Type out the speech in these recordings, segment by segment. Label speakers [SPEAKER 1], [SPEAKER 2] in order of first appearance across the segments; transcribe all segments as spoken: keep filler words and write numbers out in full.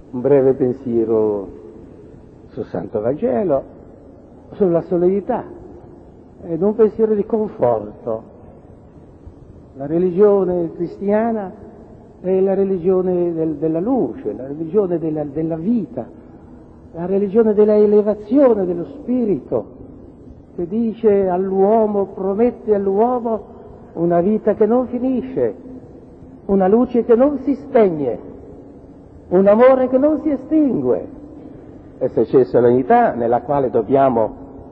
[SPEAKER 1] un breve pensiero sul Santo Vangelo, sulla solennità, ed un pensiero di conforto. La religione cristiana è la religione del, della luce, la religione della, della vita, la religione della elevazione dello spirito, che dice all'uomo, promette all'uomo una vita che non finisce, una luce che non si spegne, un amore che non si estingue. E se c'è solennità nella quale dobbiamo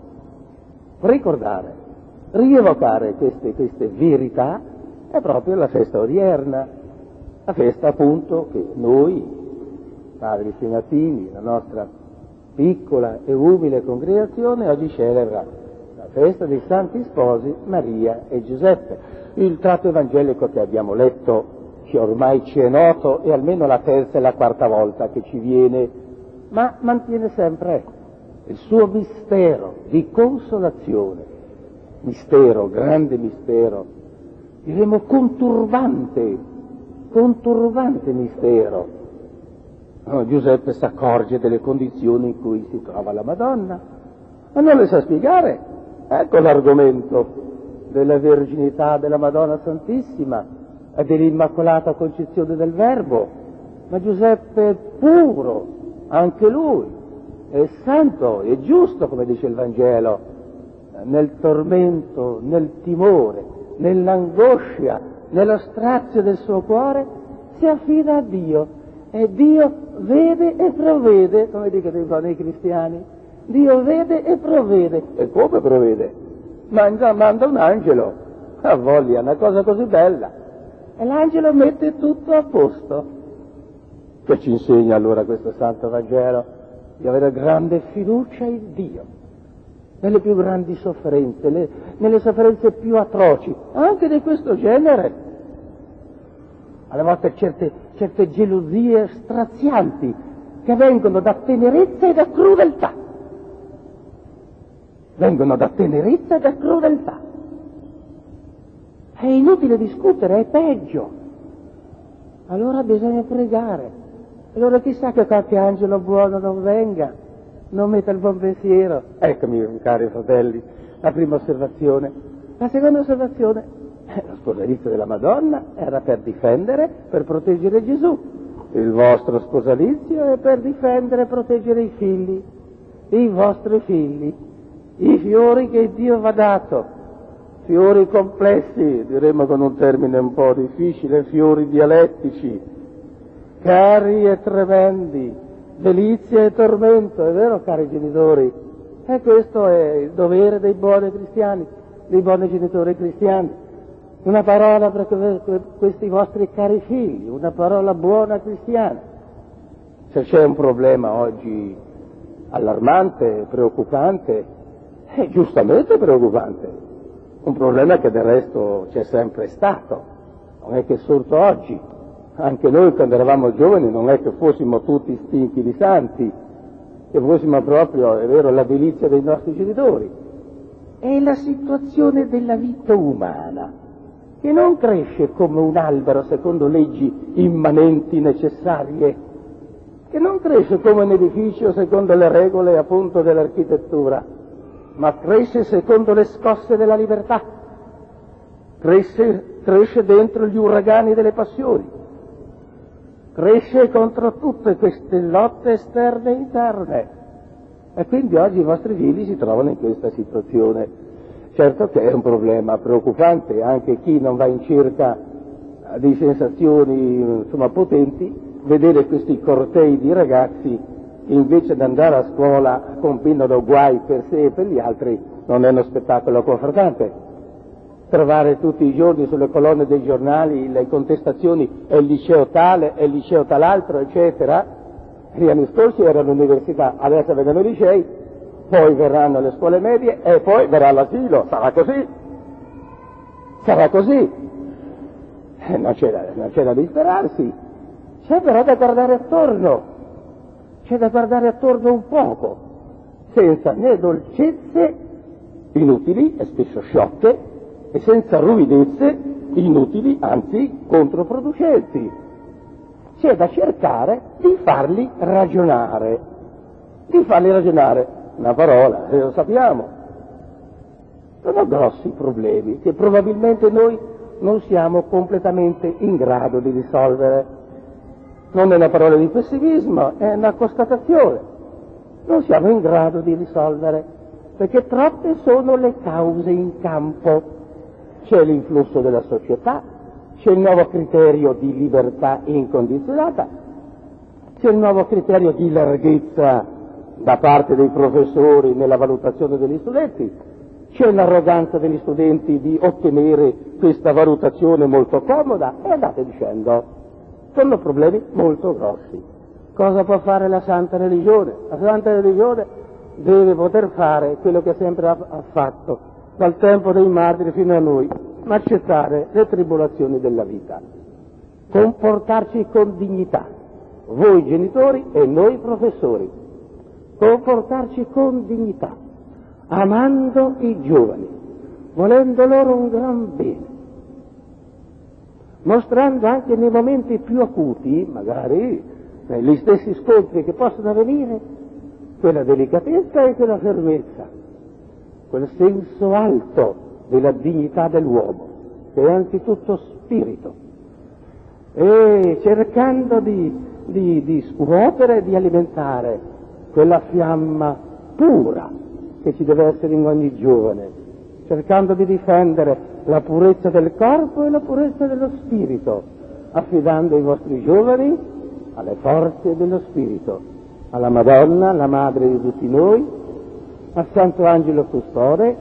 [SPEAKER 1] ricordare, rievocare queste, queste verità, è proprio la festa odierna, la festa appunto che noi, padri segnatini, la nostra piccola e umile congregazione, oggi celebra, la festa dei santi sposi Maria e Giuseppe. Il tratto evangelico che abbiamo letto, che ormai ci è noto, è almeno la terza e la quarta volta che ci viene, ma mantiene sempre il suo mistero di consolazione, mistero, grande mistero, diremo conturbante, conturbante mistero. No, Giuseppe si accorge delle condizioni in cui si trova la Madonna, ma non le sa spiegare. Ecco l'argomento della verginità della Madonna Santissima e dell'Immacolata Concezione del Verbo. Ma Giuseppe è puro, anche lui, è santo, è giusto, come dice il Vangelo, nel tormento, nel timore, nell'angoscia, nello strazio del suo cuore, si affida a Dio e Dio vede e provvede, come dicono i cristiani. Dio vede e provvede. E come provvede? Manda, manda un angelo, ha voglia, una cosa così bella. E l'angelo mette tutto a posto. Che ci insegna allora questo Santo Vangelo? Di avere grande fiducia in Dio, nelle più grandi sofferenze, le, nelle sofferenze più atroci, anche di questo genere. Alle volte certe, certe gelosie strazianti che vengono da tenerezza e da crudeltà. Vengono da tenerezza e da crudeltà. È inutile discutere, è peggio. Allora bisogna pregare. Allora chissà che qualche angelo buono non venga, non metta il buon pensiero. Eccomi, cari fratelli, la prima osservazione. La seconda osservazione, lo sposalizio della Madonna era per difendere, per proteggere Gesù. Il vostro sposalizio è per difendere e proteggere i figli, i vostri figli, i fiori che Dio vi ha dato, fiori complessi, diremmo con un termine un po' difficile, fiori dialettici, cari e tremendi, delizia e tormento, è vero cari genitori? E questo è il dovere dei buoni cristiani, dei buoni genitori cristiani. Una parola per questi vostri cari figli, una parola buona cristiana. Se c'è un problema oggi allarmante, preoccupante, è giustamente preoccupante, un problema che del resto c'è sempre stato, non è che è sorto oggi. Anche noi quando eravamo giovani non è che fossimo tutti stinchi di santi, che fossimo proprio, è vero, la delizia dei nostri genitori. È la situazione della vita umana, che non cresce come un albero secondo leggi immanenti necessarie, che non cresce come un edificio secondo le regole appunto dell'architettura, ma cresce secondo le scosse della libertà, cresce, cresce dentro gli uragani delle passioni, cresce contro tutte queste lotte esterne e interne. E quindi oggi i vostri figli si trovano in questa situazione. Certo che è un problema preoccupante, anche chi non va in cerca di sensazioni insomma potenti, vedere questi cortei di ragazzi invece di andare a scuola combinano guai per sé e per gli altri, non è uno spettacolo confortante. Trovare tutti i giorni sulle colonne dei giornali le contestazioni è il liceo tale, è il liceo tal'altro, eccetera. Gli anni scorsi erano l'università, adesso vengono i licei, poi verranno le scuole medie e poi verrà l'asilo. Sarà così, sarà così. Eh, non c'è da, non c'è da disperarsi, c'è però da guardare attorno. C'è da guardare attorno un poco, senza né dolcezze inutili e spesso sciocche, e senza ruvidezze inutili, anzi controproducenti. c'è da cercare di farli ragionare, di farli ragionare, una parola, lo sappiamo, sono grossi problemi che probabilmente noi non siamo completamente in grado di risolvere. Non è una parola di pessimismo, è una constatazione. Non siamo in grado di risolvere, perché troppe sono le cause in campo. C'è l'influsso della società, c'è il nuovo criterio di libertà incondizionata, c'è il nuovo criterio di larghezza da parte dei professori nella valutazione degli studenti, c'è l'arroganza degli studenti di ottenere questa valutazione molto comoda e andate dicendo. Sono problemi molto grossi. Cosa può fare la Santa Religione? La Santa Religione deve poter fare quello che sempre ha fatto, dal tempo dei martiri fino a noi, accettare le tribolazioni della vita, comportarci con dignità, voi genitori e noi professori, comportarci con dignità, amando i giovani, volendo loro un gran bene, mostrando anche nei momenti più acuti, magari negli stessi scontri che possono avvenire, quella delicatezza e quella fermezza, quel senso alto della dignità dell'uomo, che è anzitutto spirito, e cercando di, di, di scuotere e di alimentare quella fiamma pura che ci deve essere in ogni giovane, cercando di difendere la purezza del corpo e la purezza dello spirito, affidando i vostri giovani alle forze dello spirito, alla Madonna, la madre di tutti noi, al Santo Angelo Custode.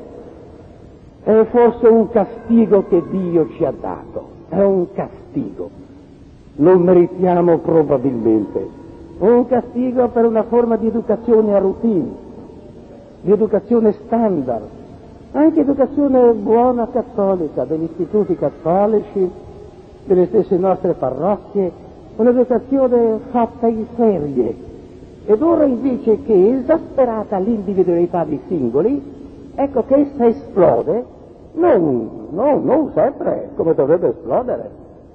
[SPEAKER 1] È forse un castigo che Dio ci ha dato, è un castigo, lo meritiamo probabilmente, un castigo per una forma di educazione a routine, di educazione standard, anche educazione buona cattolica, degli istituti cattolici, delle stesse nostre parrocchie, un'educazione fatta in serie. Ed ora invece che, esasperata l'individualità dei singoli, ecco che essa esplode, non, non, non sempre come dovrebbe esplodere,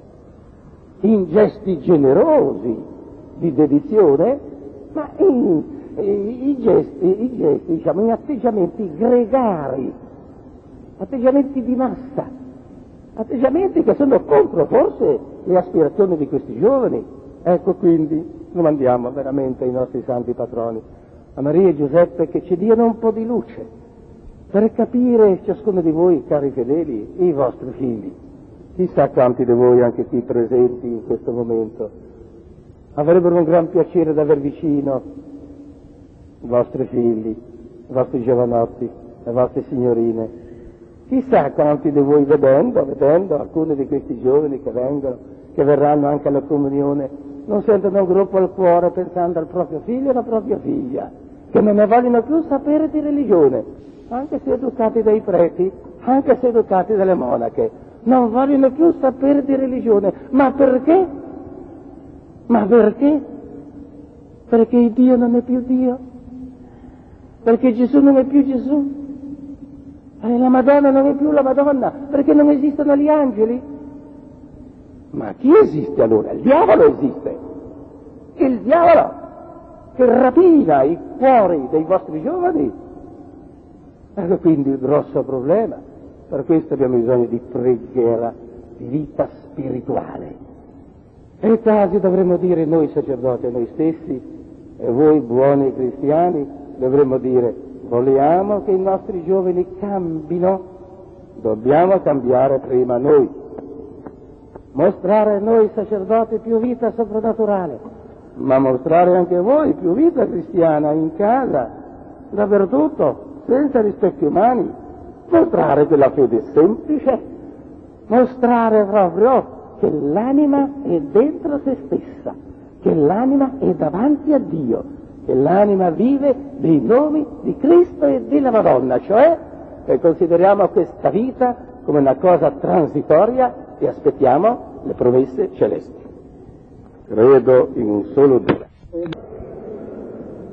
[SPEAKER 1] in gesti generosi di dedizione, ma in, in gesti, in gesti, diciamo, in atteggiamenti gregari, atteggiamenti di massa, atteggiamenti che sono contro forse le aspirazioni di questi giovani. Ecco quindi, domandiamo veramente ai nostri santi patroni, a Maria e Giuseppe, che ci diano un po' di luce per capire, ciascuno di voi, cari fedeli, i vostri figli. Chissà quanti di voi anche qui presenti in questo momento avrebbero un gran piacere di aver vicino i vostri figli, i vostri giovanotti, le vostre signorine. Chissà quanti di voi, vedendo, vedendo alcuni di questi giovani che vengono, che verranno anche alla comunione, non sentono un gruppo al cuore pensando al proprio figlio e alla propria figlia, che non ne vogliono più sapere di religione, anche se educati dai preti, anche se educati dalle monache, non vogliono più sapere di religione. Ma perché? Ma perché? Perché Dio non è più Dio? Perché Gesù non è più Gesù? E la Madonna non è più la Madonna? Perché non esistono gli angeli? Ma chi esiste allora? Il diavolo esiste! Il diavolo che rapina i cuori dei vostri giovani! Ecco quindi il grosso problema. Per questo abbiamo bisogno di preghiera, di vita spirituale. E quasi dovremmo dire noi sacerdoti a noi stessi, e voi buoni cristiani, dovremmo dire: vogliamo che i nostri giovani cambino, dobbiamo cambiare prima noi. Mostrare noi sacerdoti più vita soprannaturale, ma mostrare anche voi più vita cristiana in casa, dappertutto, senza rispecchi umani. Mostrare quella fede semplice, mostrare proprio che l'anima è dentro se stessa, che l'anima è davanti a Dio, che l'anima vive dei nomi di Cristo e della Madonna, cioè che consideriamo questa vita come una cosa transitoria e aspettiamo le promesse celesti. Credo in un solo Dio.